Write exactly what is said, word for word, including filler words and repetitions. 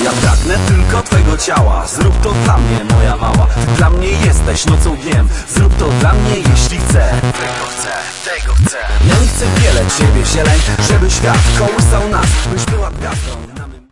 Ja pragnę tylko twego ciała. Zrób to dla mnie, moja mała. Ty dla mnie jesteś nocą dniem. Zrób to dla mnie, jeśli chcę. Tego chcę, tego chcę. Ja nie chcę wiele ciebie zieleń, żeby świat kołysał nas, byś była gwiazdą.